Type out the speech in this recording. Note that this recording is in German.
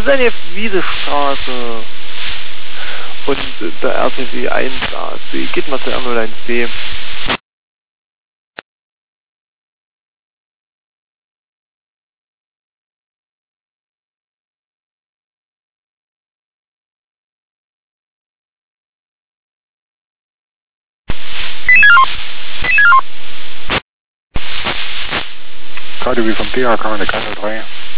Susanne Wiedestraße und der RTW 1AC. Geht mal zur R01B. KDW vom DHK, eine Kanal 3.